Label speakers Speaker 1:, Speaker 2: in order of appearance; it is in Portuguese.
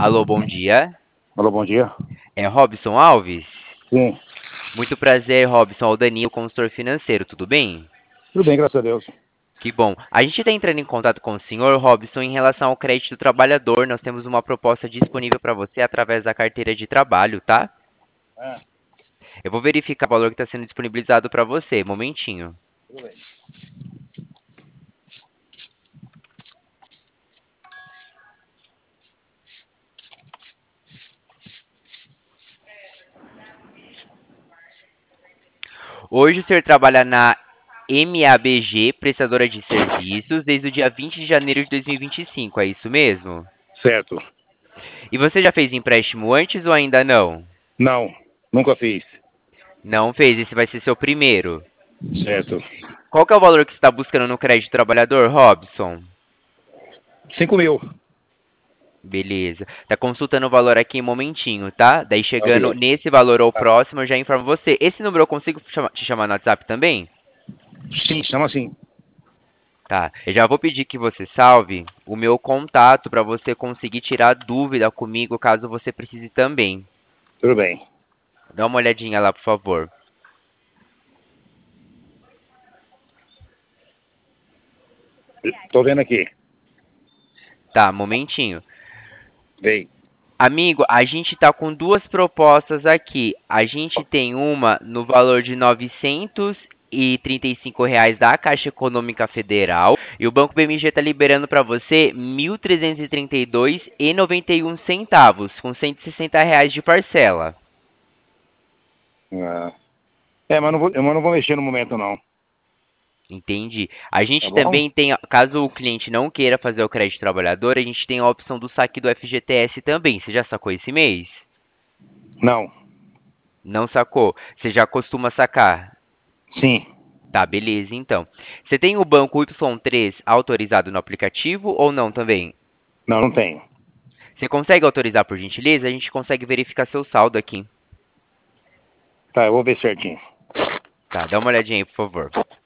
Speaker 1: Alô, bom dia.
Speaker 2: Alô, bom dia.
Speaker 1: É Robson Alves?
Speaker 2: Sim,
Speaker 1: Muito prazer, Robson. O Danilo, consultor financeiro, tudo bem?
Speaker 2: tudo bem, graças a Deus.
Speaker 1: Que bom. A gente está entrando em contato com o senhor, Robson, em relação ao crédito do trabalhador. Nós temos uma proposta disponível para você através da carteira de trabalho, tá?
Speaker 2: É,
Speaker 1: Eu vou verificar o valor que está sendo disponibilizado para você. Momentinho.
Speaker 2: tudo bem.
Speaker 1: Hoje o senhor trabalha na MABG, prestadora de serviços, desde o dia 20 de janeiro de 2025, é isso mesmo?
Speaker 2: Certo.
Speaker 1: E você já fez empréstimo antes ou ainda não?
Speaker 2: Não, nunca fiz.
Speaker 1: Não fez, esse vai ser seu primeiro.
Speaker 2: Certo.
Speaker 1: Qual que é o valor que você está buscando no crédito trabalhador, Robson?
Speaker 2: 5.000.
Speaker 1: Beleza. Tá consultando o valor aqui em um momentinho, tá? Daí
Speaker 2: Ok.
Speaker 1: chegando nesse valor ou próximo, eu já informo você. Esse número eu consigo te chamar no WhatsApp também?
Speaker 2: Sim, chama assim.
Speaker 1: Tá. Eu já vou pedir que você salve o meu contato para você conseguir tirar dúvida comigo caso você precise também.
Speaker 2: Tudo bem.
Speaker 1: Dá uma olhadinha lá, por favor.
Speaker 2: Tô vendo aqui.
Speaker 1: Tá, momentinho.
Speaker 2: Vem.
Speaker 1: Amigo, a gente tá com duas propostas aqui. A gente tem uma no valor de R$ 935 da Caixa Econômica Federal e o Banco BMG tá liberando para você 1.332,91 com R$ 160 de parcela.
Speaker 2: Ah, mas não vou mexer no momento, não.
Speaker 1: Entendi. A
Speaker 2: Tá
Speaker 1: gente
Speaker 2: bom?
Speaker 1: também tem, caso o cliente não queira fazer o crédito trabalhador, a gente tem a opção do saque do FGTS também. Você já sacou esse mês?
Speaker 2: Não.
Speaker 1: Não sacou? Você já costuma sacar?
Speaker 2: Sim.
Speaker 1: Tá, beleza, então. Você tem o banco Y3 autorizado no aplicativo ou não também?
Speaker 2: Não, não tenho.
Speaker 1: Você consegue autorizar por gentileza? A gente consegue verificar seu saldo aqui.
Speaker 2: Tá, eu vou ver certinho.
Speaker 1: Tá, dá uma olhadinha aí, por favor.